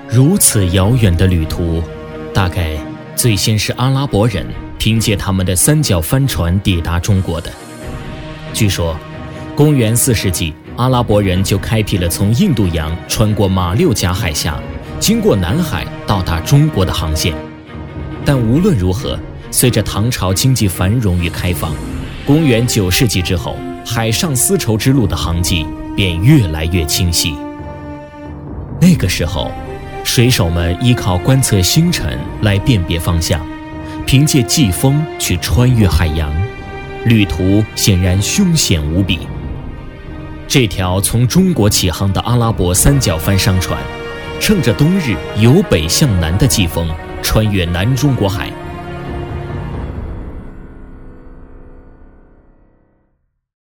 如此遥远的旅途，大概最先是阿拉伯人凭借他们的三角帆船抵达中国的。据说公元4世纪，阿拉伯人就开辟了从印度洋穿过马六甲海峡，经过南海到达中国的航线。但无论如何，随着唐朝经济繁荣与开放，公元9世纪之后，海上丝绸之路的航迹便越来越清晰。那个时候，水手们依靠观测星辰来辨别方向，凭借季风去穿越海洋，旅途显然凶险无比。这条从中国起航的阿拉伯三角帆商船，趁着冬日由北向南的季风，穿越南中国海，